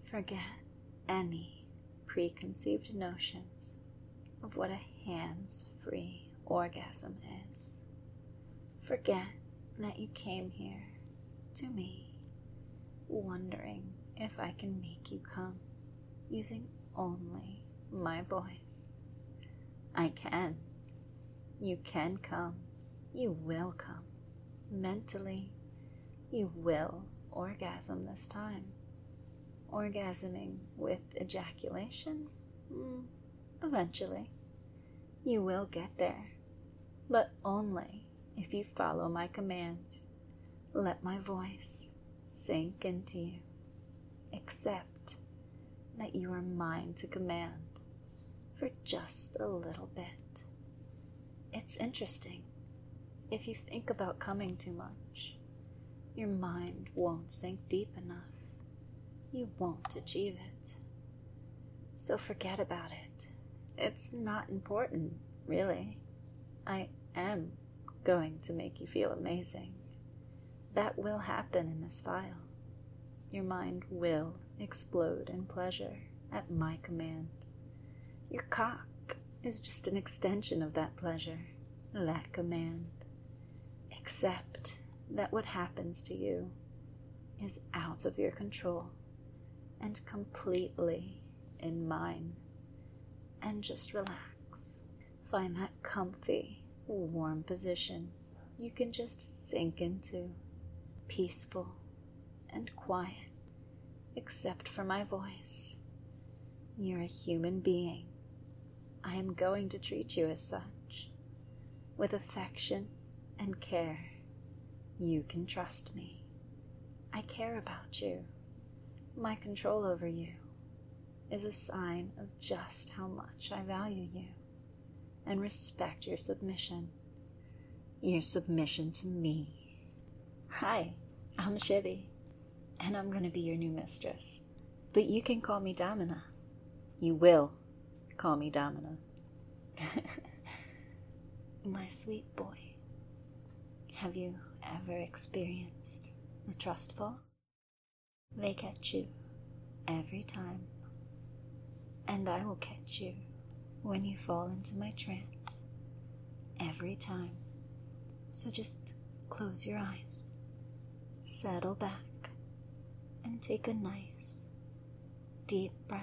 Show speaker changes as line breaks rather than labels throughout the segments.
Forget any preconceived notions of what a hands-free orgasm is. Forget that you came here to me, wondering if I can make you come using only my voice. I can. You can come. You will come. Mentally, you will orgasm this time. Orgasming with ejaculation? Eventually. You will get there, but only if you follow my commands. Let my voice sink into you. Accept that you are mine to command for just a little bit. It's interesting. If you think about coming too much, your mind won't sink deep enough. You won't achieve it. So forget about it. It's not important, really. I am going to make you feel amazing. That will happen in this file. Your mind will explode in pleasure at my command. Your cock is just an extension of that pleasure, that command. Accept that what happens to you is out of your control and completely in mine. And just relax. Find that comfy, warm position you can just sink into, peaceful and quiet, except for my voice. You're a human being. I am going to treat you as such, with affection and care. You can trust me. I care about you. My control over you is a sign of just how much I value you and respect your submission. Your submission to me. Hi, I'm Shivy, and I'm going to be your new mistress. But you can call me Domina. You will call me Domina. My sweet boy, have you ever experienced a trust fall? They catch you every time, and I will catch you when you fall into my trance every time. So just close your eyes, settle back, and take a nice, deep breath,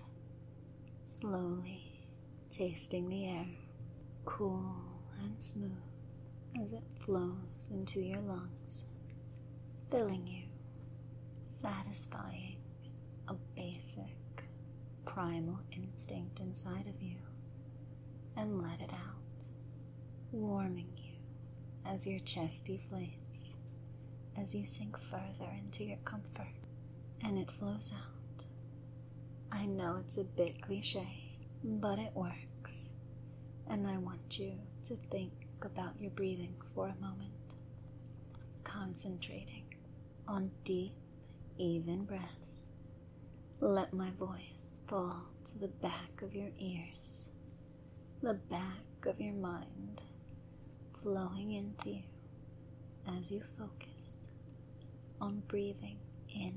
slowly tasting the air, cool and smooth as it flows into your lungs, filling you, satisfying a basic, primal instinct inside of you, and let it out, warming you as your chest deflates, as you sink further into your comfort, and it flows out. I know it's a bit cliche, but it works, and I want you to think about your breathing for a moment, concentrating on deep, even breaths. Let my voice fall to the back of your ears, the back of your mind, flowing into you as you focus on breathing in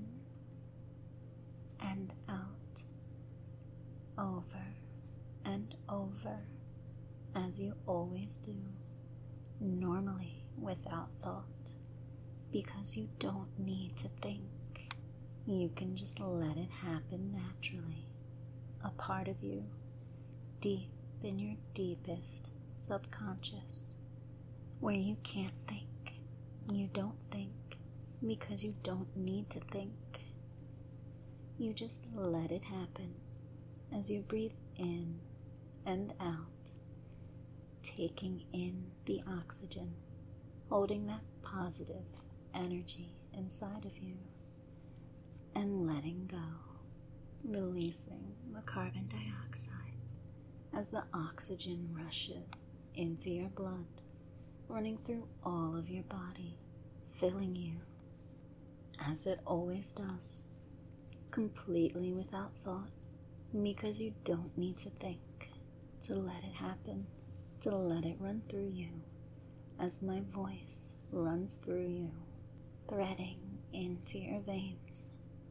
and out, over and over, as you always do, normally without thought, because you don't need to think. You can just let it happen naturally, a part of you, deep in your deepest subconscious, where you can't think. You don't think because you don't need to think. You just let it happen as you breathe in and out, taking in the oxygen, holding that positive energy inside of you, and letting go, releasing the carbon dioxide as the oxygen rushes into your blood, running through all of your body, filling you, as it always does, completely without thought, because you don't need to think to let it happen, to let it run through you, as my voice runs through you, threading into your veins,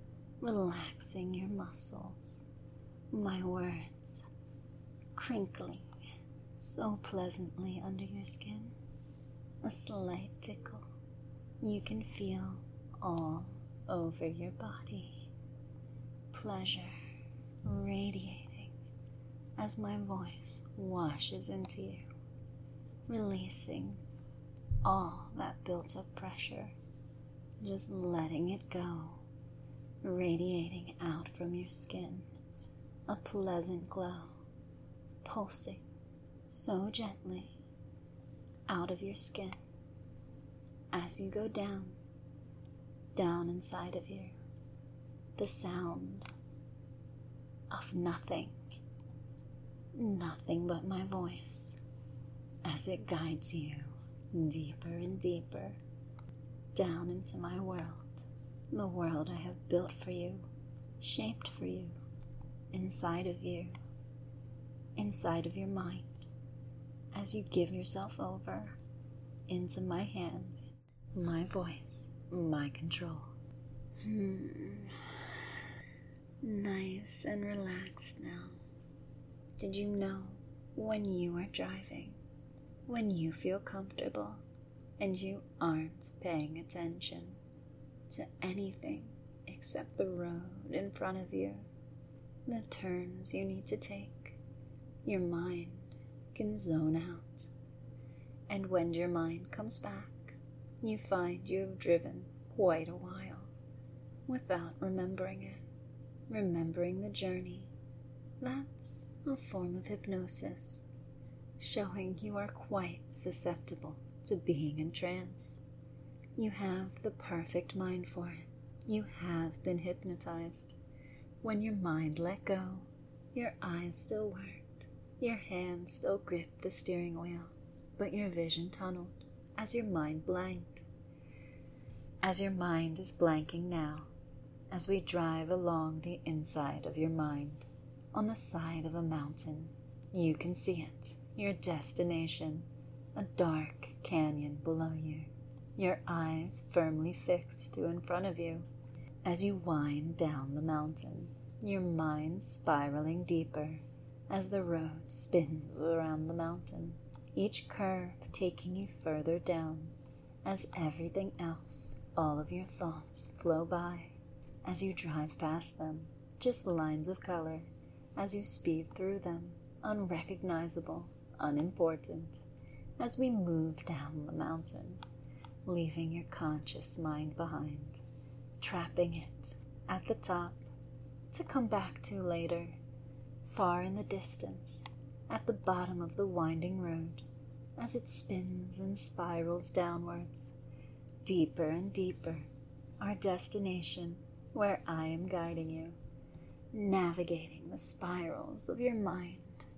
relaxing your muscles, my words crinkling so pleasantly under your skin, a slight tickle you can feel all over your body, pleasure radiating as my voice washes into you, releasing all that built up pressure, just letting it go, radiating out from your skin, a pleasant glow, pulsing so gently out of your skin as you go down inside of you, the sound of nothing but my voice as it guides you deeper and deeper down into my world, the world I have built for you, shaped for you, inside of you, inside of your mind, as you give yourself over into my hands, my voice, my control. Nice and relaxed now. Did you know when you are driving, when you feel comfortable and you aren't paying attention to anything except the road in front of you, the turns you need to take, your mind can zone out. And when your mind comes back, you find you have driven quite a while without remembering it, remembering the journey. That's a form of hypnosis, showing you are quite susceptible to being in trance. You have the perfect mind for it. You have been hypnotized. When your mind let go, your eyes still worked, your hands still gripped the steering wheel, but your vision tunneled as your mind blanked. As your mind is blanking now, as we drive along the inside of your mind, on the side of a mountain, you can see it, your destination, a dark canyon below you, your eyes firmly fixed to in front of you. As you wind down the mountain, your mind spiraling deeper as the road spins around the mountain, each curve taking you further down as everything else, all of your thoughts flow by. As you drive past them, just lines of color, as you speed through them, unrecognizable, unimportant, as we move down the mountain, leaving your conscious mind behind, trapping it at the top to come back to later, far in the distance, at the bottom of the winding road, as it spins and spirals downwards, deeper and deeper, our destination where I am guiding you, navigating the spirals of your mind.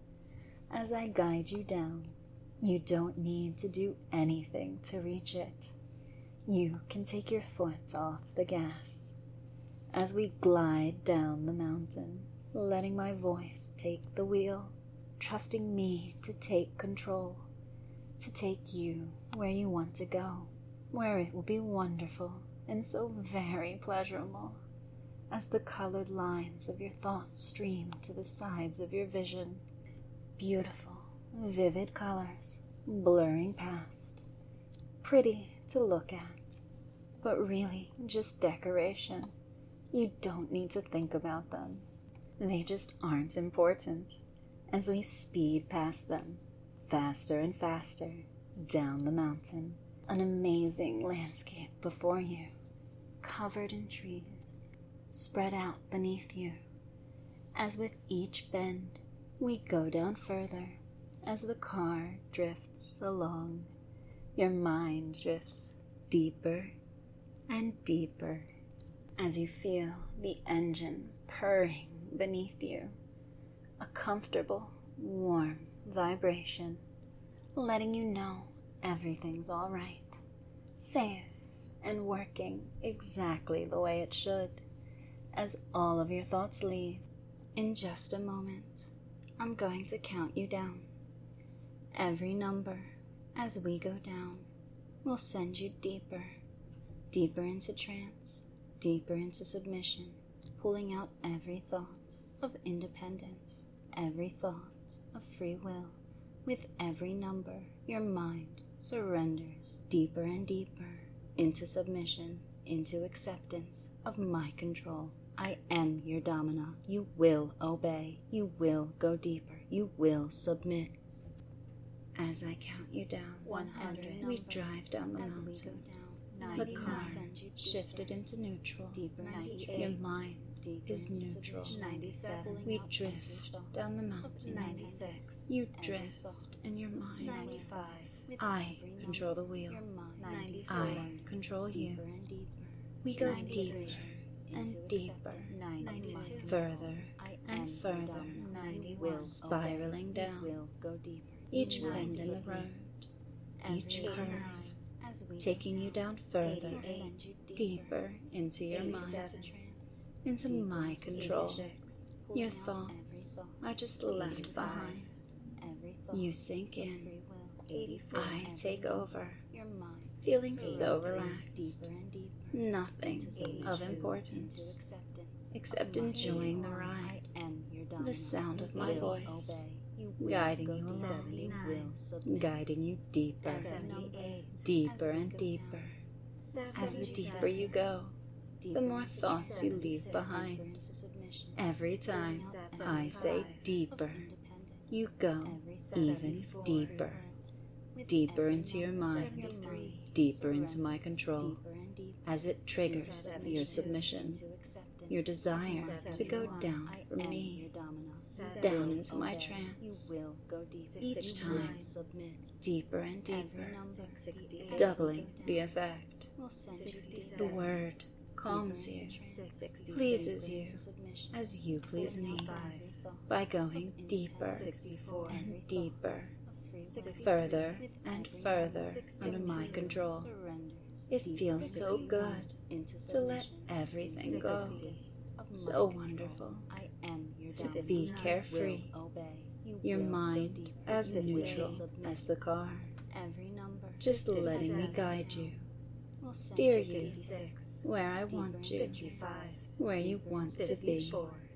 As I guide you down, you don't need to do anything to reach it. You can take your foot off the gas as we glide down the mountain, letting my voice take the wheel, trusting me to take control, to take you where you want to go, where it will be wonderful and so very pleasurable, as the colored lines of your thoughts stream to the sides of your vision, beautiful, vivid colors blurring past, pretty to look at, but really just decoration. You don't need to think about them. They just aren't important as we speed past them, faster and faster, down the mountain, an amazing landscape before you, covered in trees, spread out beneath you. As with each bend, we go down further, as the car drifts along, your mind drifts deeper and deeper, as you feel the engine purring beneath you, a comfortable, warm vibration, letting you know everything's all right, safe and working exactly the way it should. As all of your thoughts leave, in just a moment, I'm going to count you down. Every number, as we go down, will send you deeper, deeper into trance, deeper into submission, pulling out every thought of independence, every thought of free will. With every number, your mind surrenders deeper and deeper into submission, into acceptance of my control. I am your domina. You will obey. You will go deeper. You will submit. As I count you down, 100, we drive down the mountain. The car shifted into neutral. Your mind is neutral.
97.
We drift down the mountain.
96.
You drift in your mind.
95.
I control the wheel.
94.
I control you. We go deeper and deeper,
92.
further and further,
91.
spiraling down. Each bend in the road, each curve, taking you down further, deeper into your mind, into my control. Your thoughts are just left behind. You sink in. I take over, feeling so relaxed. Nothing of importance, except enjoying the ride, the sound of my voice, guiding you along, guiding you deeper,
78.
deeper and deeper. As the deeper you go, the more thoughts you leave behind. Every time I say deeper, you go even deeper, deeper into your mind, deeper into my control, as it triggers your submission, your desire to go down for me, down into my trance, each time, deeper and deeper, doubling the effect. The word calms you, pleases you, as you please me, by going deeper and deeper, further and further under my control. It feels so good to let everything go, so wonderful to be carefree, your mind as neutral as the car, just letting me guide you, steer you where I want you, where you want to be,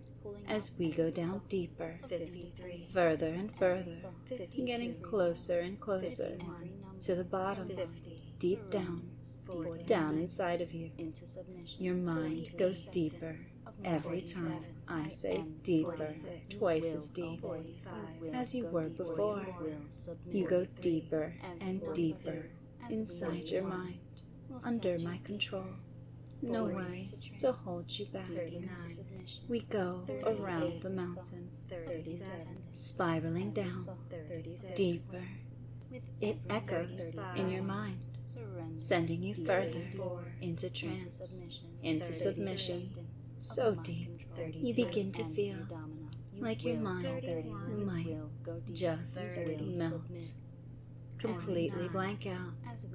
as we go down deeper,
53.
further and further, getting closer and closer to the bottom, deep down, down inside of you. Your mind goes deeper every time I say deeper, twice as deep as you were before. You go deeper and deeper inside your mind, under my control. No worries to hold you back.
39.
We go around the mountain,
37.
spiraling down,
36.
deeper. It echoes in your mind, sending you further into trance, into submission, so deep you begin to feel like your mind might just melt, completely blank out.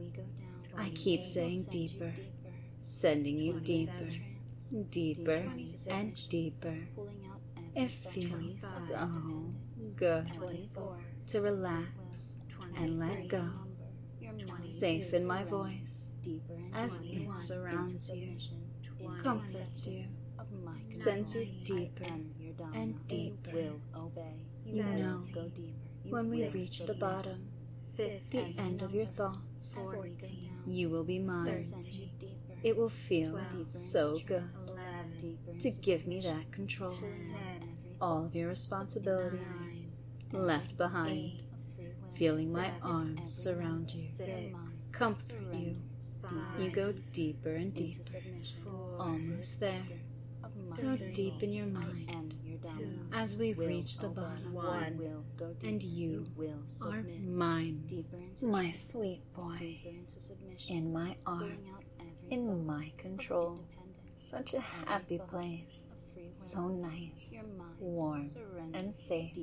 I keep saying deeper, sending you deeper, deeper and deeper. It feels so good to relax and let go, safe in my voice, as it surrounds you, comforts you, sends you deeper and deeper. You know, when we reach the bottom, the end of your thoughts, you will be mine. It will feel so good to give me that control. All of your responsibilities left behind, feeling my arms surround you, comfort you. You go deeper and deeper, almost there, so deep in your mind, as we reach the bottom, and you are mine, my sweet boy, in my arms, in my control. Such a happy place, so nice, warm, and safe,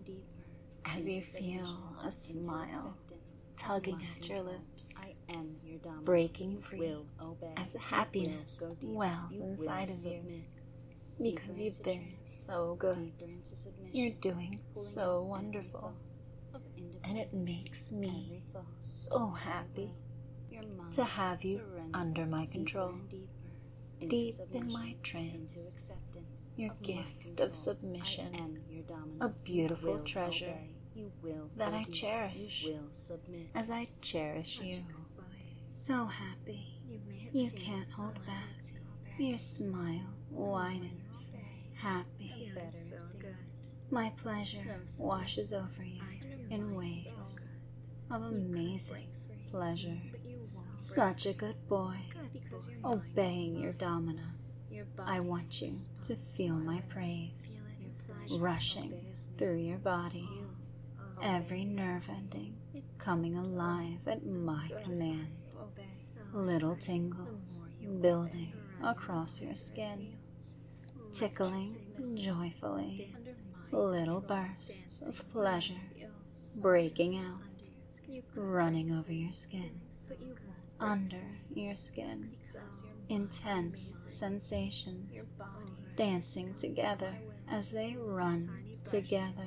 as you feel a smile tugging at your lips, breaking free, as happiness wells inside of you, because you've been so good. You're doing so wonderful, and it makes me so happy to have you under my control. deep in
submission,
my
into
trance,
acceptance
your
of my
gift
control.
of submission,
I am your dominant.
a beautiful
You will
treasure
obey. You will
that I
obey.
cherish
You will submit.
as I cherish
Such
you.
a good boy.
So happy,
make
you
me
can't
so
hold
happy
back.
to obey.
Your smile widens, happy.
Feel better so good.
My pleasure
So
washes over you in waves of amazing pleasure. Such a good boy, obeying your domina. I want you to feel my praise, rushing through your body, every nerve ending coming alive at my command. Little tingles building across your skin, tickling joyfully, little bursts of pleasure breaking out, running over your skin, under your skin, intense sensations dancing together as they run together,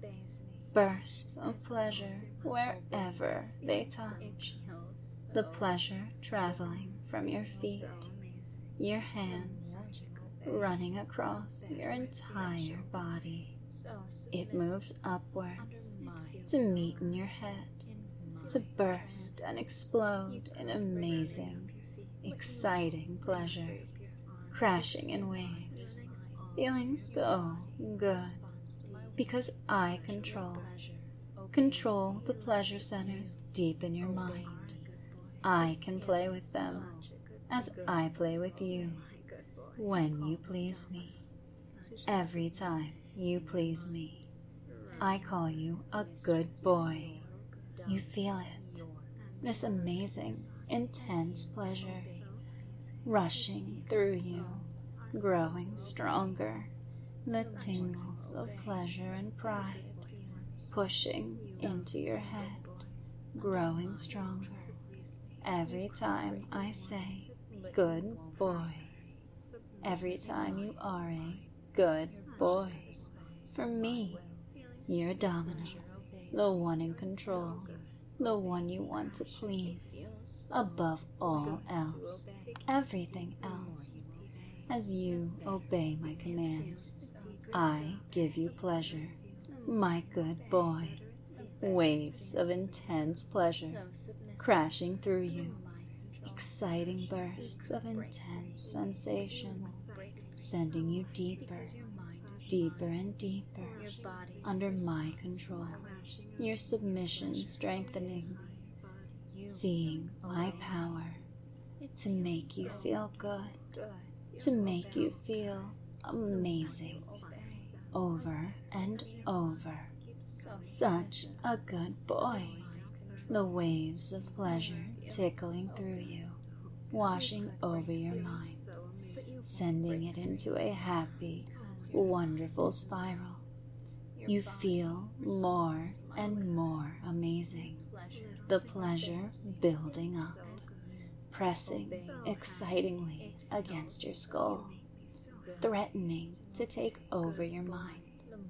bursts of pleasure wherever they touch, the pleasure traveling from your feet, your hands, running across your entire body. It moves upwards to meet in your head, to burst and explode in amazing, exciting pleasure, crashing in waves, feeling so good, because I control the pleasure centers deep in your mind. I can play with them as I play with you when you please me. Every time you please me, I call you a good boy. You feel it, this amazing, intense pleasure rushing through you, growing stronger, the tingles of pleasure and pride pushing into your head, growing stronger every time I say, good boy. Every time you are a good boy. For me, you're dominant, the one in control, the one you want to please, above all else, everything else. As you obey my commands, I give you pleasure, my good boy. Waves of intense pleasure crashing through you, exciting bursts of intense sensations, sending you deeper, deeper and deeper under my control, your submission strengthening, seeing my power to make you feel good, to make you feel amazing, over and over. Such a good boy. The waves of pleasure tickling through you, washing over your mind, sending it into a happy, wonderful spiral. You feel more and more amazing. The pleasure building up, pressing excitingly against your skull, threatening to take over your mind.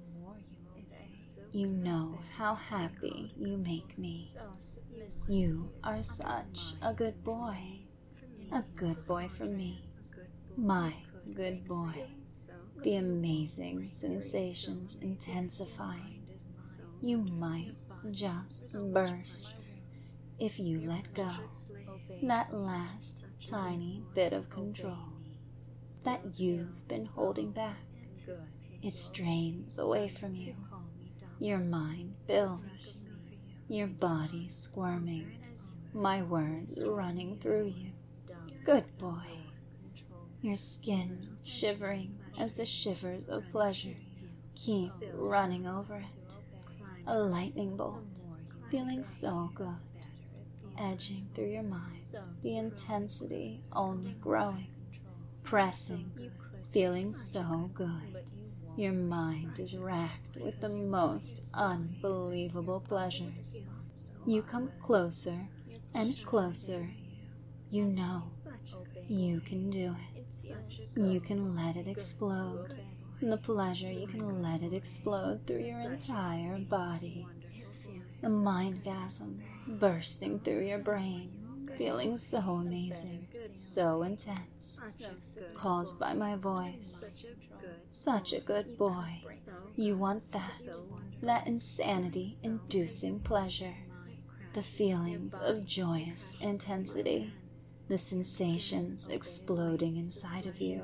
You know how happy you make me. You are such a good boy for me, my good boy. The amazing sensations intensifying. You might just burst if you let go. That last tiny bit of control that you've been holding back. It strains away from you. Your mind builds, your body squirming, my words running through you. Good boy. Your skin shivering as the shivers of pleasure keep running over it. A lightning bolt, feeling so good, edging through your mind, the intensity only growing, pressing, feeling so good. Your mind is racked with the most unbelievable pleasures. You come closer and closer. You know you can do it. You can let it explode. The pleasure, you can let it explode through your entire body. The mindgasm bursting through your brain, feeling so amazing, so intense, caused by my voice. Such a good boy. You want that insanity-inducing pleasure, the feelings of joyous intensity, the sensations exploding inside of you,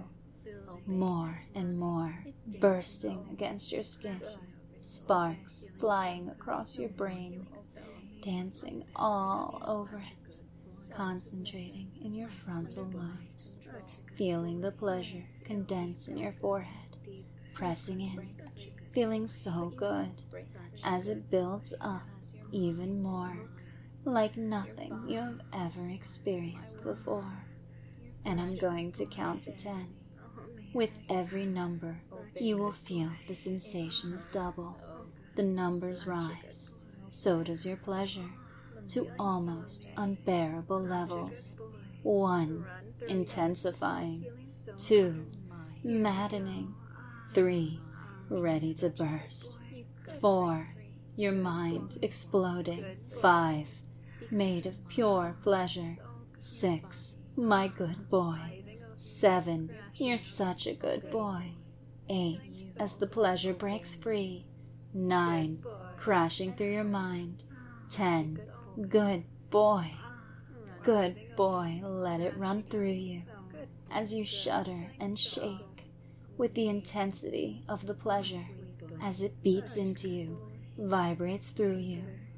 more and more bursting against your skin, sparks flying across your brain, dancing all over it, concentrating in your frontal lobes, feeling the pleasure condense in your forehead, pressing in, feeling so good as it builds up even more, like nothing you have ever experienced before. And I'm going to count to 10. With every number, you will feel the sensations double. The numbers rise. So does your pleasure, to almost unbearable levels. 1, intensifying. 2, maddening. 3, ready to burst. 4, your mind exploding. 5, made of pure pleasure. 6, my good boy. 7, you're such a good boy. 8, as the pleasure breaks free. 9, crashing through your mind. 10, good boy. Good boy, let it run through you as you shudder and shake with the intensity of the pleasure as it beats into you, vibrates through you,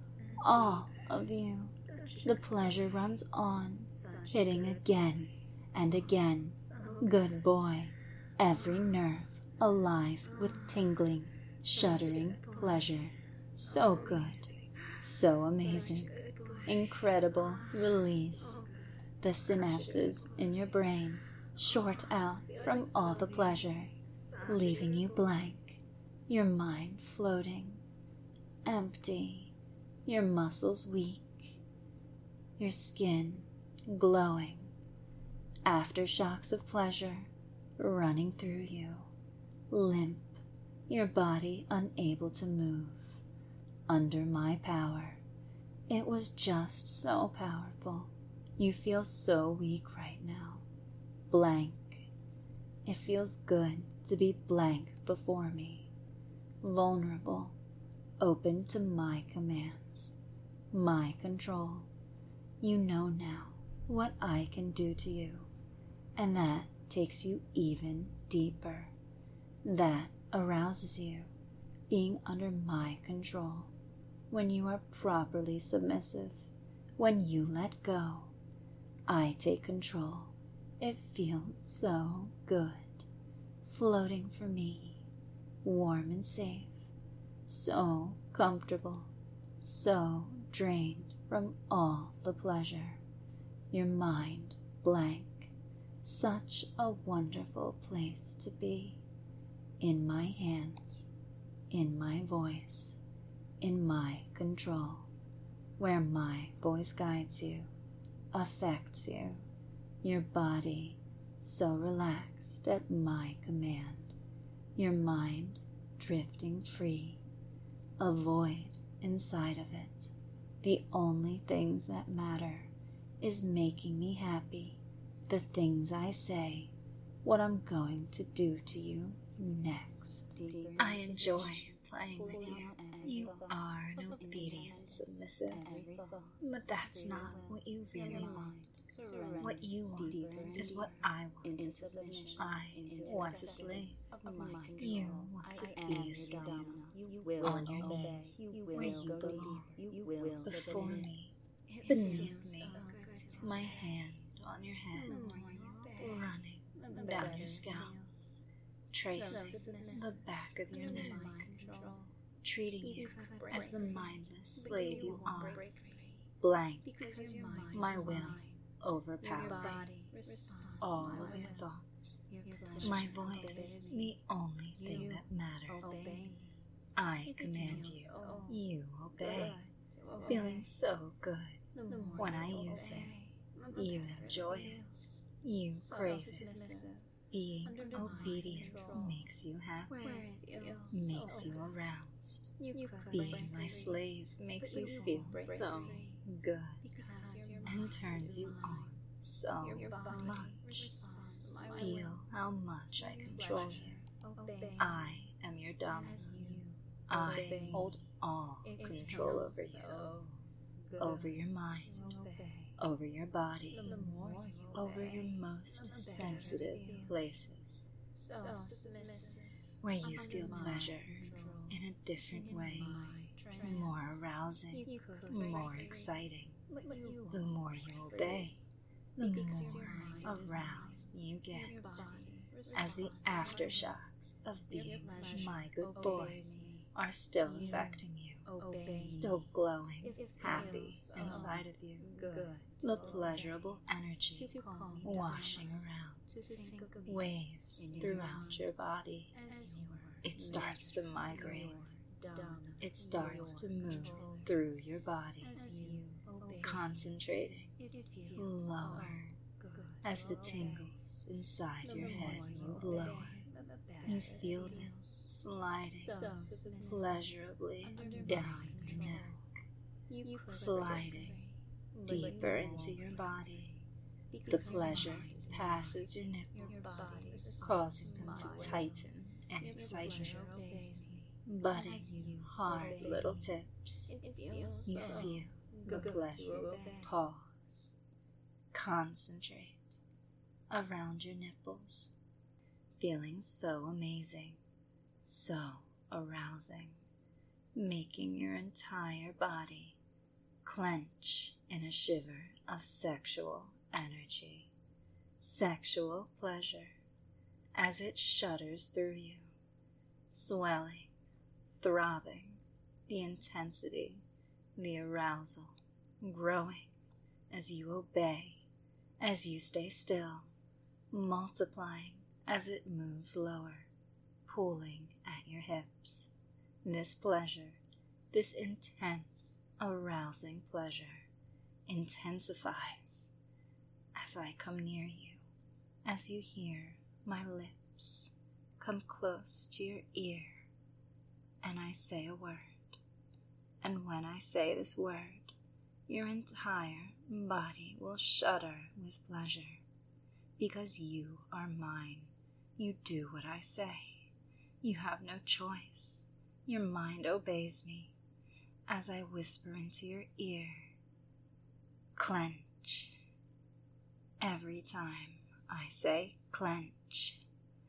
all of you. The pleasure runs on, hitting again and again. Good boy, every nerve alive with tingling, shuddering pleasure. So good, so amazing, incredible release. The synapses in your brain short out from all the pleasure, leaving you blank, your mind floating, empty, your muscles weak, your skin glowing, aftershocks of pleasure running through you, limp, your body unable to move, under my power. It was just so powerful. You feel so weak right now, blank. It feels good to be blank before me, vulnerable, open to my commands, my control. You know now what I can do to you, and that takes you even deeper. That arouses you, being under my control. When you are properly submissive, when you let go, I take control. It feels so good, floating for me, warm and safe, so comfortable, so drained from all the pleasure. Your mind blank, such a wonderful place to be. In my hands, in my voice, in my control, where my voice guides you, affects you, your body so relaxed at my command, your mind drifting free, a void inside of it. The only things that matter is making me happy, the things I say, what I'm going to do to you next. I enjoy playing with you. You are an obedient submissive, but that's not what you really want. What you want is what I want. I want to slave. You want to be a slave on your knees, where you belong, before me, beneath me, my hand on your head, running down your scalp, tracing the back of your neck, treating you as the mindless slave you are, blank, my will overpower all of your thoughts, my voice the only thing that matters. I command you, you obey, feeling so good when I use it. You enjoy it, you crave it. Being obedient makes you happy, makes you aroused. Being my slave makes you feel so good. and turns you on so much. Feel how much I control you. I am your dominant. I hold all control over you, over your mind, over your body, over your most sensitive places, where you feel pleasure in a different way, more arousing, more exciting. The more you obey, the more aroused you get, as the aftershocks of being my good boy are still affecting you, still glowing, happy inside of you. The pleasurable energy washing around, waves throughout your body. It starts to migrate. It starts to move through your body, concentrating lower as the tingles inside your head move lower. You feel them sliding pleasurably down your neck, sliding deeper into your body. The pleasure passes your nipples, causing them to tighten and excite you. Budding hard little tips. You feel the pleasure. Pause. Concentrate around your nipples. Feeling so amazing, so arousing, making your entire body clench in a shiver of sexual energy, sexual pleasure, as it shudders through you, swelling, throbbing, the intensity, the arousal, growing as you obey, as you stay still, multiplying as it moves lower, pulling at your hips. This pleasure, this intense, arousing pleasure, intensifies as I come near you, as you hear my lips come close to your ear, and I say a word. And when I say this word, your entire body will shudder with pleasure, because you are mine. You do what I say. You have no choice. Your mind obeys me as I whisper into your ear, clench. Every time I say clench,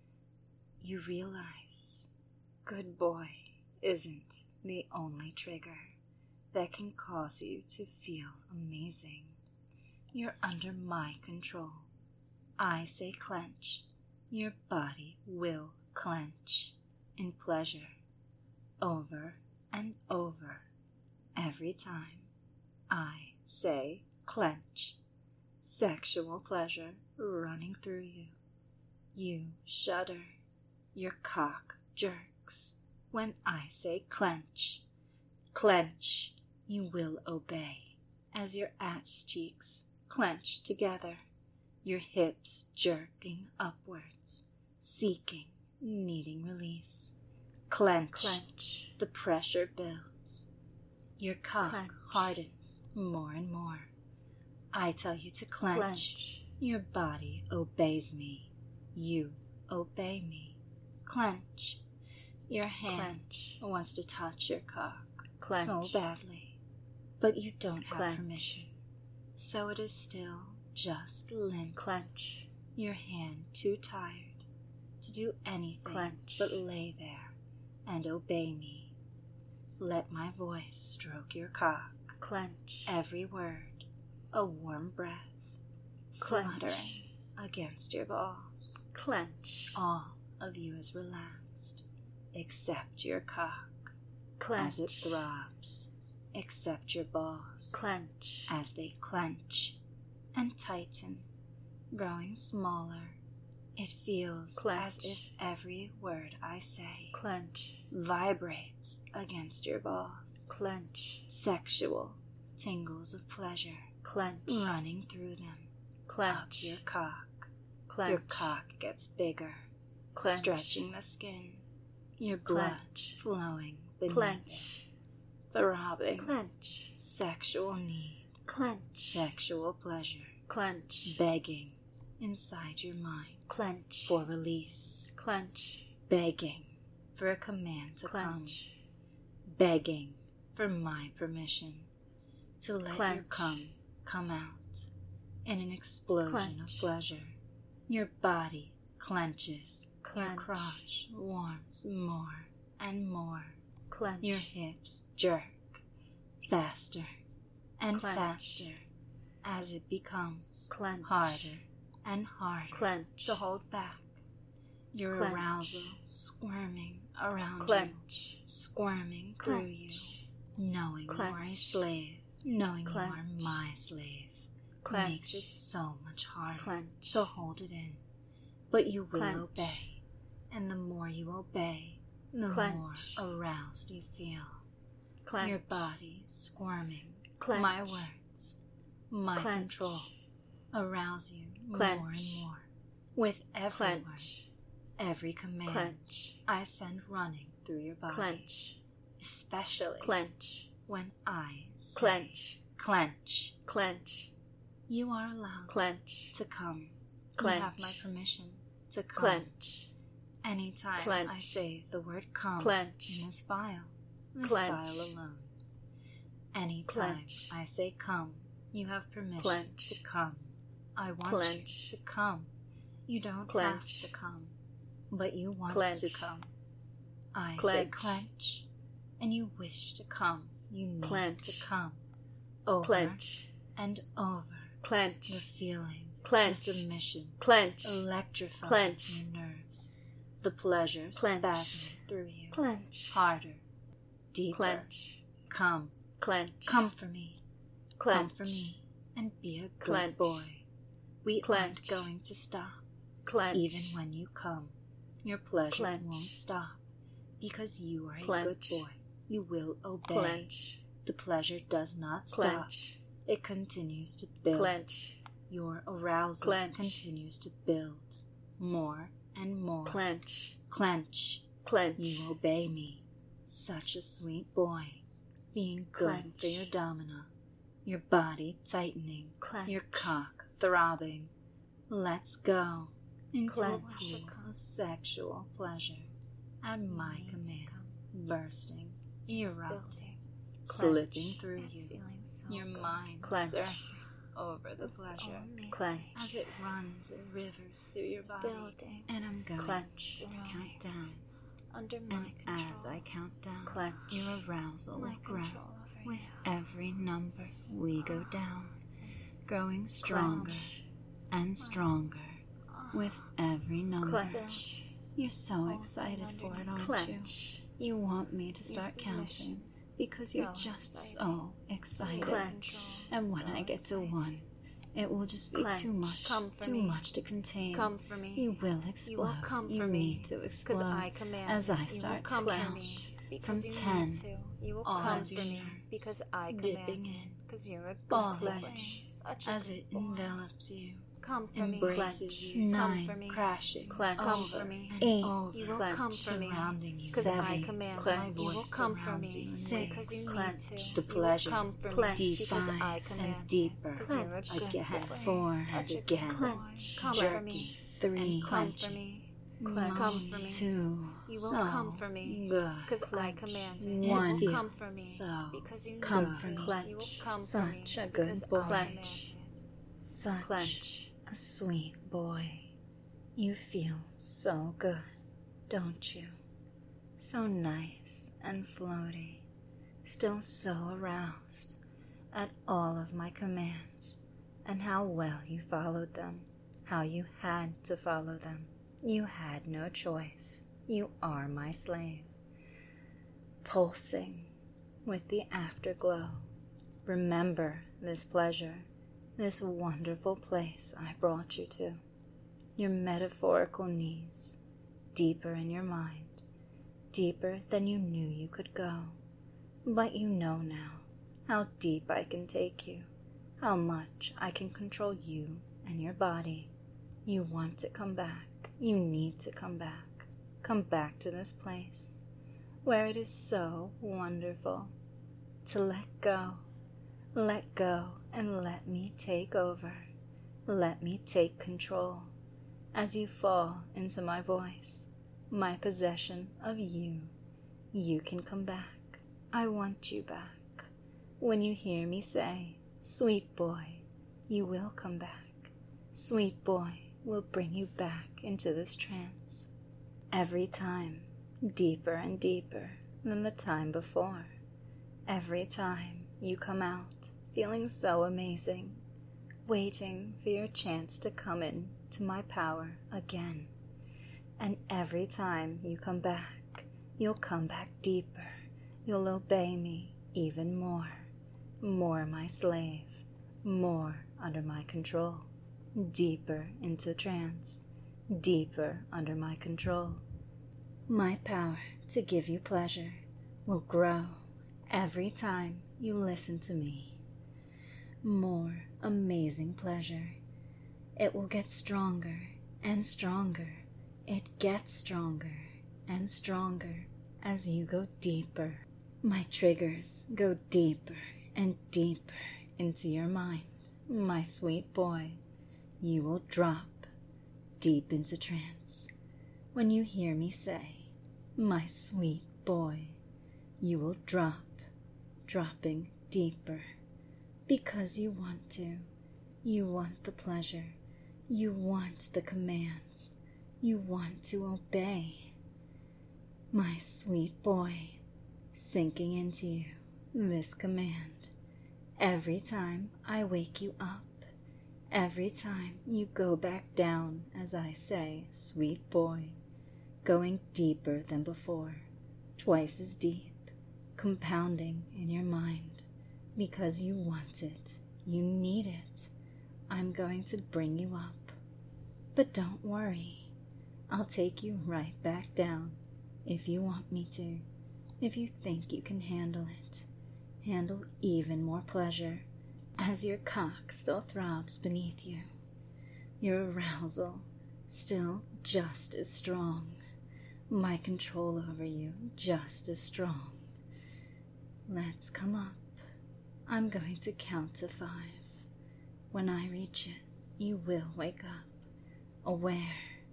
you realize good boy isn't the only trigger that can cause you to feel amazing. You're under my control. I say clench, your body will clench in pleasure, over and over, every time I say clench. Sexual pleasure running through you. You shudder. Your cock jerks when I say clench. Clench. You will obey as your ass cheeks clench together, your hips jerking upwards, seeking, needing release. Clench. Clench. The pressure builds. Your cock hardens more and more. I tell you to clench. Your body obeys me. You obey me. Clench. Your hand wants to touch your cock so badly, but you don't have permission. So it is still just limp. Clench. Your hand too tired to do anything but lay there and obey me. Let my voice stroke your cock. Clench. Every word, a warm breath, fluttering against your balls. Clench. All of you is relaxed, except your cock, as it throbs, except your balls, as they clench and tighten, growing smaller. It feels as if every word I say vibrates against your balls. Sexual tingles of pleasure running through them. Up your cock. Your cock gets bigger, stretching the skin. Your blood flowing beneath it. Throbbing. Sexual need Clench.
Sexual pleasure.
Clench.
Begging inside your mind
Clench.
for release.
Clench.
Begging for a command to
Clench.
come. Begging for my permission to let your
Clench.
come out in an explosion
Clench.
of pleasure. Your body clenches. Your
Clench.
crotch warms more and more.
Clench.
Your hips jerk faster and
Clench.
faster as it becomes
Clench.
harder and harder
Clench.
to hold back. Your
Clench.
arousal squirming around
Clench.
you, squirming through you,
Clench.
knowing you are a
Clench.
slave, knowing you are
Clench.
my slave,
Clench.
makes it so much harder
Clench.
to hold it in. But you will
Clench.
obey, and the more you obey, the
Clench.
more aroused you feel.
Clench.
Your body squirming.
Clench.
My words, my
Clench.
control, arouse you
Clench.
more and more. With every word,
Clench.
every command
Clench.
I send running through your body.
Clench.
Especially
Clench.
when I say
Clench.
clench.
Clench.
You are allowed
Clench.
to come.
Clench.
You have my permission to come.
Clench.
Anytime
Clench.
I say the word come
Clench.
in this file
Clench.
file alone. Anytime
Clench.
I say come, you have permission
Clench.
to come. I want
Clench.
you to come. You don't
Clench.
have to come, but you want
Clench.
to come. I say
Clench.
clench, and you wish to come. You need
Clench.
to come. Over
Clench.
and over.
Clench.
The feeling,
Clench.
the submission,
Clench.
electrifying
Clench.
your nerves. The pleasure
Clench.
spasming through you.
Clench.
Harder, deeper.
Clench.
Come,
Clench.
come for me.
Clench.
Come for me and be a good
Clench.
boy. We
Clench.
aren't going to stop.
Clench.
Even when you come, your pleasure
Clench.
won't stop. Because you are a
Clench.
good boy. You will obey.
Clench.
The pleasure does not stop.
Clench.
It continues to build.
Clench.
Your arousal
Clench.
continues to build. More and more.
Clench.
Clench.
Clench.
You obey me. Such a sweet boy. Being good
Clench.
for your domina. Your body tightening.
Clench.
Your cock throbbing. Let's go into
Clench.
a pool of sexual pleasure. At my command, bursting, erupting, slipping through you. Your mind
Clench.
surfing over the pleasure
Clench.
as it runs in rivers through your body.
Building.
And I'm going
Clench.
to count down.
Under my
And
control.
as I count down,
Clench.
your arousal
My
will grow.
control over
With
you.
every number, we go down, growing stronger and stronger. With every number,
Clench.
you're so
Pulsing
excited
under
for it,
your
aren't
clench.
you? You want me to
Your
start
submission.
counting because you're
So
just
excited.
so excited.
Clench.
And when
So
I get to
excited.
one, it will just be
Clench.
too much,
Come for
too
me.
much to contain.
Come for me.
You will explode.
You will come
you
for me.
need to
Because
explode
I command
as
it.
I
You
start
will come
to
for
count
me.
from
Because you
10.
need to. You will
all
come
of
for
your
me.
nerves
Because I
dipping
command it.
in,
Because you're a good
falling
boy.
in,
Such a
as
good
it
boy.
envelops you,
Come for me.
embraces
Clench.
you,
Come for
9
me.
crashing
Clench.
over
Come for me.
and
8.
over,
You will come for me.
surrounding you,
Because I
7
command
as my
it. You will
voice
come for me.
surrounds you,
Because you
6
need to.
the
You will
pleasure
come for me. Because
deeper
I command
and
it.
deeper,
Because you're a good
again,
boy.
4
Such
and
a
again,
good boy. Come for
jerky,
me.
3
Come for me.
moaning,
Come for me.
2
You will
so
come for me.
good,
Because I command it.
1
You will come for me.
so
Because you need
come
to.
for me.
You will come for me.
Such a good
Because
boy.
I command it.
Such
Clench.
a sweet boy. You feel so good, don't you? So nice and floaty, still so aroused at all of my commands, and how well you followed them, how you had to follow them. You had no choice. You are my slave. Pulsing with the afterglow. Remember this pleasure, this wonderful place I brought you to. Your metaphorical knees, deeper in your mind, deeper than you knew you could go. But you know now how deep I can take you, how much I can control you and your body. You want to come back. You need to come back. Come back to this place where it is so wonderful to let go. Let go and let me take over. Let me take control. As you fall into my voice, my possession of you, you can come back. I want you back. When you hear me say, sweet boy, you will come back. Sweet boy will bring you back into this trance. Every time, deeper and deeper than the time before. Every time you come out feeling so amazing, waiting for your chance to come in to my power again. And every time you come back, you'll come back deeper. You'll obey me even more. More my slave. More under my control. Deeper into trance. Deeper under my control. My power to give you pleasure will grow every time you listen to me. More amazing pleasure. It will get stronger and stronger. It gets stronger and stronger as you go deeper. My triggers go deeper and deeper into your mind. My sweet boy, you will drop deep into trance. When you hear me say, my sweet boy, you will drop, dropping deeper. Because you want to. You want the pleasure. You want the commands. You want to obey. My sweet boy, sinking into you, this command. Every time I wake you up, every time you go back down as I say, sweet boy, going deeper than before, twice as deep, compounding in your mind, because you want it, you need it. I'm going to bring you up. But don't worry, I'll take you right back down if you want me to, if you think you can handle it. Handle even more pleasure as your cock still throbs beneath you. Your arousal still just as strong. My control over you just as strong. Let's come up. I'm going to count to 5. When I reach it, you will wake up. Aware,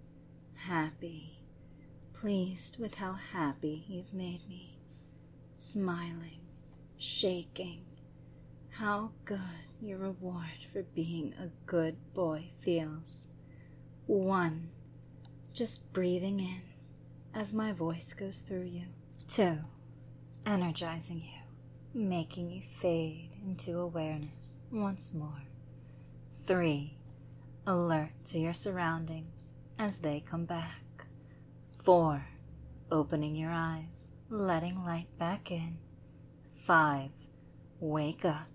happy, pleased with how happy you've made me, smiling, shaking. How good your reward for being a good boy feels. 1, just breathing in as my voice goes through you. 2, energizing you, making you fade into awareness once more. 3, alert to your surroundings as they come back. 4, opening your eyes, letting light back in. 5, wake up.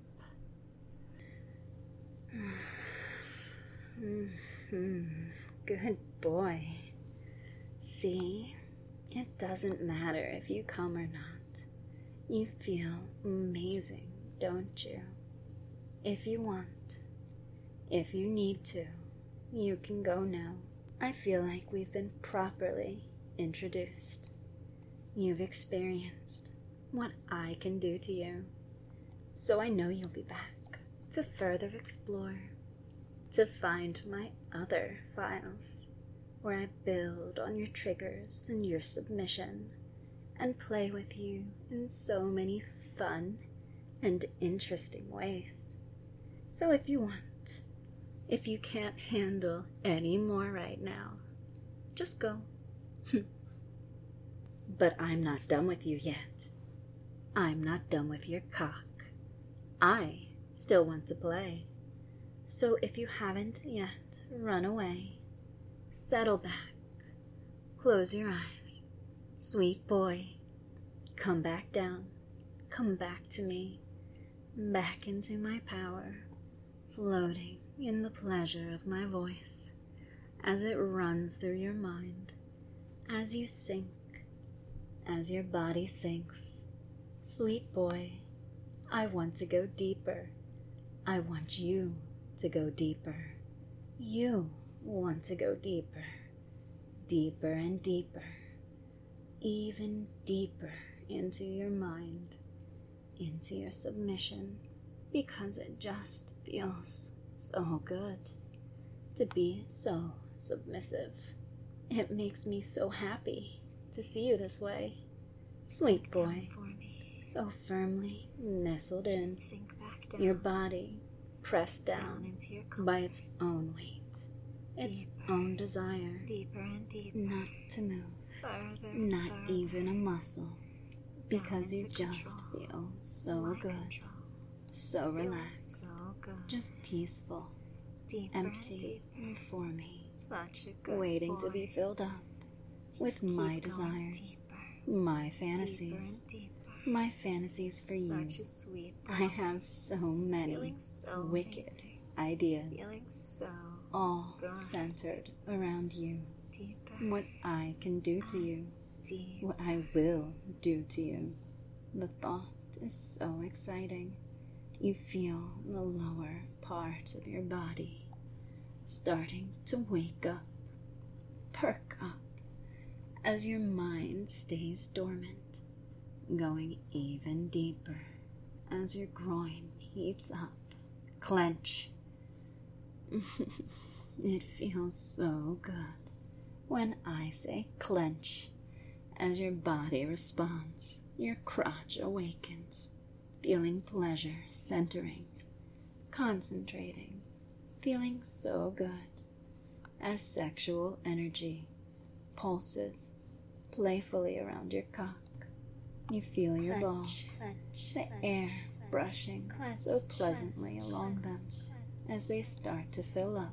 Good boy. See, it doesn't matter if you come or not. You feel amazing, don't you? If you want, if you need to, you can go now. I feel like we've been properly introduced. You've experienced what I can do to you. So I know you'll be back to further explore, to find my other files where I build on your triggers and your submission and play with you in so many fun and interesting ways. So if you want, if you can't handle any more right now, just go. But I'm not done with you yet. I'm not done with your cock. I still want to play. So if you haven't yet run away, settle back, close your eyes. Sweet boy, come back down, come back to me, back into my power, floating in the pleasure of my voice as it runs through your mind, as you sink, as your body sinks. Sweet boy, I want to go deeper. I want you to go deeper. You want to go deeper, deeper and deeper, even deeper into your mind, into your submission,
because it just feels so good to be so submissive. It makes me so happy to see you this way. Sweet boy, so firmly nestled in,
sink back down.
your body pressed down
into your
by its own weight, its
Deeper.
own desire,
deeper and deeper.
not to move,
Further,
not
further.
even a muscle, because you
into
just
control.
feel so
My
good,
control.
so
Feeling
relaxed,
so good.
just peaceful,
Deeper and
empty
deeper.
for me,
Such a good
waiting
boy.
to be filled up
Just
with
keep
my
going
desires,
deeper,
my
deeper
fantasies,
and deeper.
my fantasies for you.
Such a sweet boy.
I have so many
Feeling so
wicked
amazing.
ideas,
Feeling so
all
good.
centered around you.
Deeper.
What I can do to you,
Deep.
what I will do to you. The thought is so exciting. You feel the lower part of your body starting to wake up, perk up, as your mind stays dormant, going even deeper as your groin heats up. Clench. It feels so good when I say clench. As your body responds, your crotch awakens, feeling pleasure centering, concentrating, feeling so good as sexual energy pulses playfully around your cock. You feel your balls, the air brushing so pleasantly along them as they start to fill up.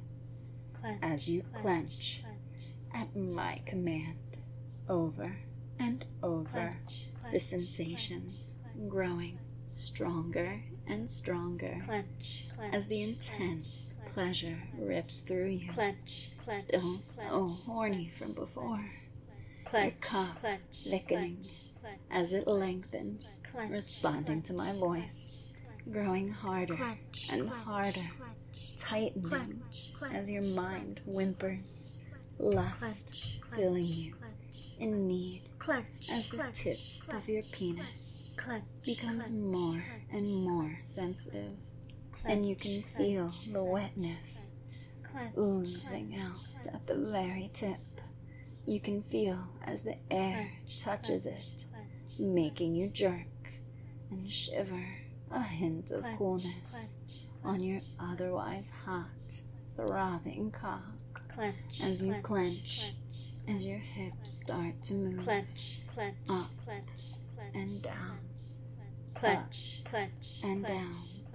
As you clench at my command, over and over, the sensations growing stronger and stronger as the intense pleasure rips through you, still so horny from before. Your cock thickening as it lengthens, responding to my voice, growing harder and harder, tightening as your mind whimpers, lust filling you, in need as the tip of your penis becomes more and more sensitive, and you can feel the wetness oozing out at the very tip. You can feel as the air touches it, making you jerk and shiver, a hint of coolness on your otherwise hot, throbbing cock. As you clench, as your hips start to move up and down, up and down,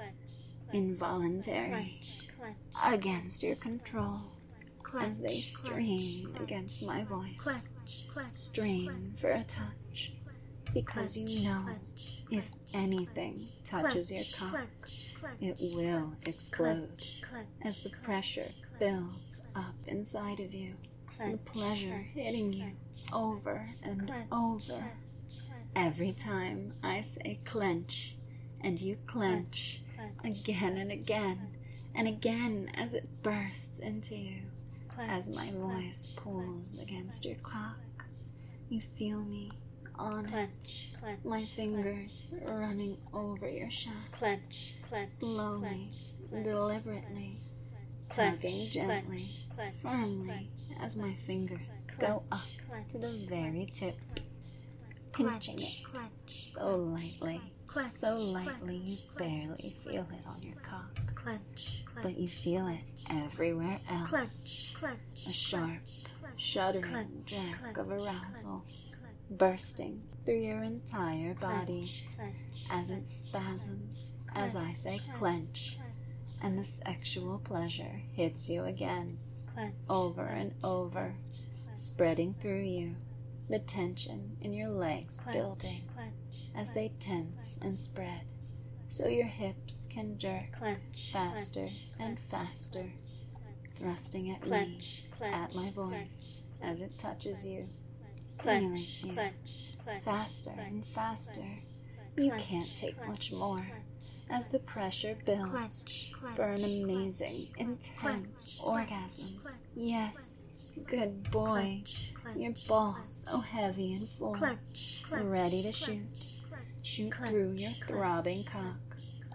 involuntary, against your control, as they strain against my voice, strain for a touch, because you know if anything touches your cock, it will explode as the pressure builds up inside of you, the pleasure hitting you over and over. Every time I say clench, and you clench again and again and again as it bursts into you, as my voice pulls against your cock, you feel me on it, my fingers running over your shaft, slowly, deliberately, tugging gently, firmly, as my fingers go up to the very tip, pinching it so lightly you barely feel it on your cock, but you feel it everywhere else, a sharp, shuddering jerk of arousal bursting through your entire body as it spasms as I say clench, and the sexual pleasure hits you again, over and over, spreading through you, the tension in your legs building as they tense and spread, so your hips can jerk faster and faster, thrusting at me, at my voice, as it touches you, stimulates you, faster and faster. You can't take much more, as the pressure builds for an amazing, intense orgasm. Yes, good boy, your balls so heavy and full, ready to shoot through your throbbing cock,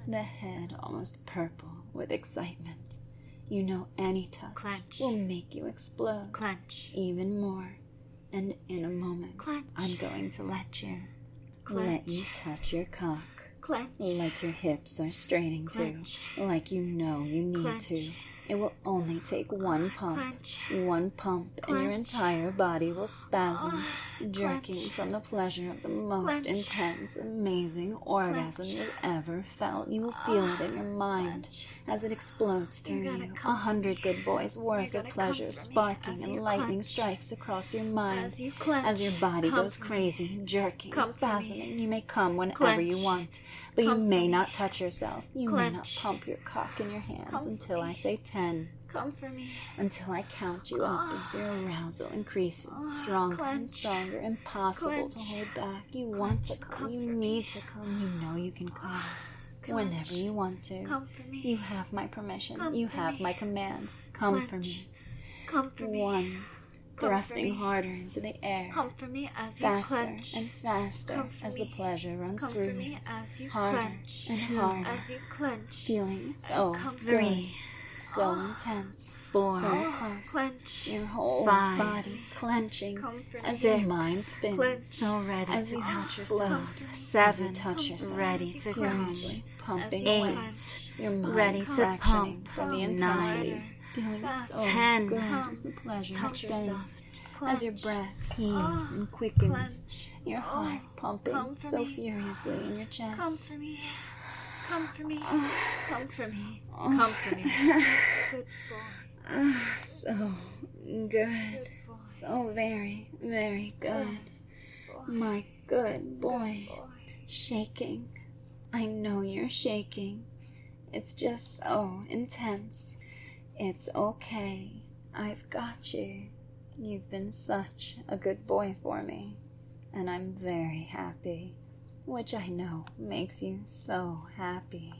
the head almost purple with excitement. You know any touch
Clench.
will make you explode
Clench.
even more. And in a moment,
Clench.
I'm going to let you.
Clench.
Let you touch your cock.
Clench.
Like your hips are straining
Clench.
to. Like you know you need
Clench.
to. It will only take one pump.
Clench.
One pump and your
Clench.
entire body will spasm, jerking
Clench.
from the pleasure of the most
Clench.
intense, amazing orgasm
Clench.
you've ever felt. You will feel it in your mind
Clench.
as it explodes through
You're gonna
you.
come
100 good boys worth
You're
of
gonna
pleasure
come for me
sparking
as
and
you
lightning
clench.
strikes across your mind.
As you clench.
As your body
Come
goes
for me.
crazy, jerking,
Come for me.
spasming. You may come whenever
Clench.
you want, but you
Come for
may
me.
not touch yourself. You may not
Clench.
pump your cock in your hands
Come for
until
me.
I say 10.
Come for me.
Until I count you up as your arousal increases, stronger and
Clench.
stronger, impossible to
Clench.
hold back. You want to
Clench.
come,
Come
you
for
need
me.
to come, you know you can come.
Clench.
Whenever you want to.
Come for me.
You have my permission,
Come
you
for
have
me.
my command. Come for
Clench.
me.
Come for me.
One,
Come for
thrusting
me.
harder into the air.
Come for me as you
Faster
clench.
and faster
Come for
as the
me.
pleasure runs
Come
through
for me
you.
as you
Harder
clench.
and
Two.
harder.
As you clench.
Feeling so
come for
good,
me.
so intense,
Four.
so close.
Clench.
Your whole
Five.
body clenching
Come for
as
me.
your
Six.
mind spins.
Clench.
So ready
As
to
you
touch
explode.
yourself.
Come for me.
As you
Seven.
touch
Come
yourself.
for me.
Ready
As you
to
clench.
furiously pumping
As you
away.
clench.
Your mind
Ready to
fractioning
pump.
from the
Nine.
intensity. Feeling
Fast.
so
10.
good
Come.
as the pleasure
Touch
extends.
yourself.
As your
Clench.
breath heaves and quickens.
Clench.
Your heart pumping
Come for
so
me.
furiously in your chest.
Come for me. Come for me. Come for me. Come for me. Good boy.
So good.
Good boy.
So very, very good.
Boy.
My good boy.
Boy.
Shaking. I know you're shaking. It's just so intense. It's okay. I've got you. You've been such a good boy for me. And I'm very happy. Which I know makes you so happy.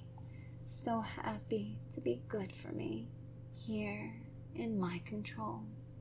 So happy to be good for me. Here in my control.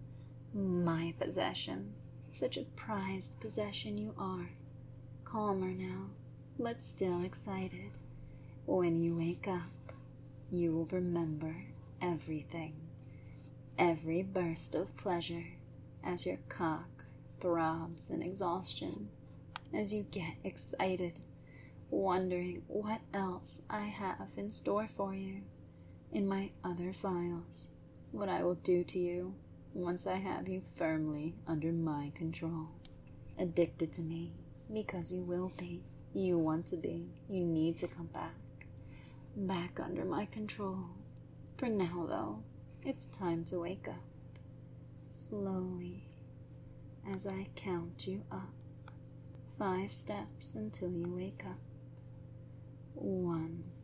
My possession. Such a prized possession you are. Calmer now, but still excited. When you wake up, you will remember everything. Every burst of pleasure as your cock throbs in exhaustion. As you get excited, wondering what else I have in store for you in my other files. What I will do to you once I have you firmly under my control. Addicted to me, because you will be. You want to be. You need to come back. Back under my control. For now, though, it's time to wake up. Slowly, as I count you up. 5 steps until you wake up. 1.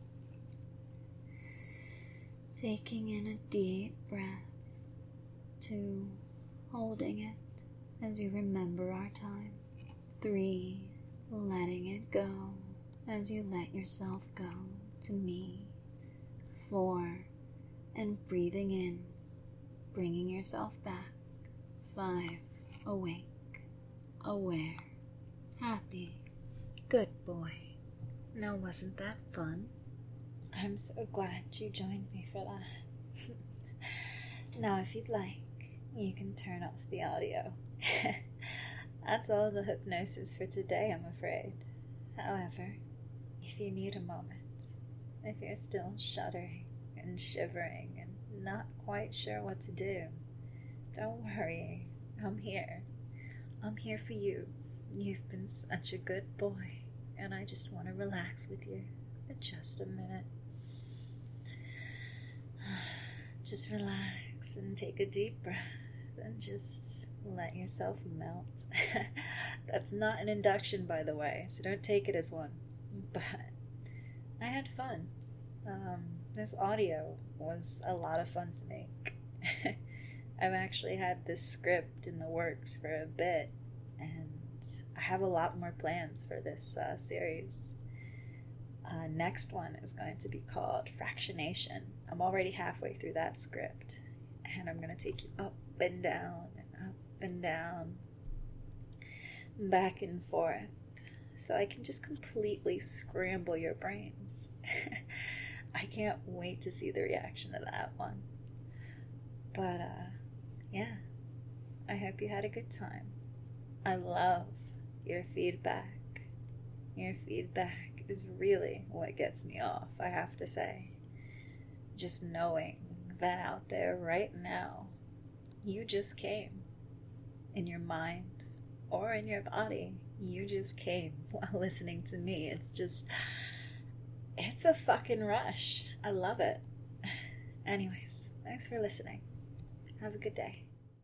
Taking in a deep breath. 2. Holding it as you remember our time. 3. Letting it go as you let yourself go to me. 4. And breathing in, bringing yourself back. 5. Awake, aware, happy. Good boy. Now, wasn't that fun? I'm so glad you joined me for that. Now, if you'd like, you can turn off the audio. That's all the hypnosis for today, I'm afraid. However, if you need a moment, if you're still shuddering and shivering and not quite sure what to do, don't worry, I'm here. I'm here for you. You've been such a good boy, and I just want to relax with you for just a minute. Just relax and take a deep breath and just let yourself melt. That's not an induction, by the way, so don't take it as one. But I had fun. This audio was a lot of fun to make. I've actually had this script in the works for a bit, and I have a lot more plans for this series. Next one is going to be called Fractionation. I'm already halfway through that script, and I'm going to take you up and down and up and down, back and forth, so I can just completely scramble your brains. I can't wait to see the reaction to that one. But, yeah, I hope you had a good time. I love your feedback. Your feedback is really what gets me off, I have to say. Just knowing that out there right now, you just came. In your mind or in your body, you just came while listening to me. It's a fucking rush. I love it. Anyways, thanks for listening. Have a good day.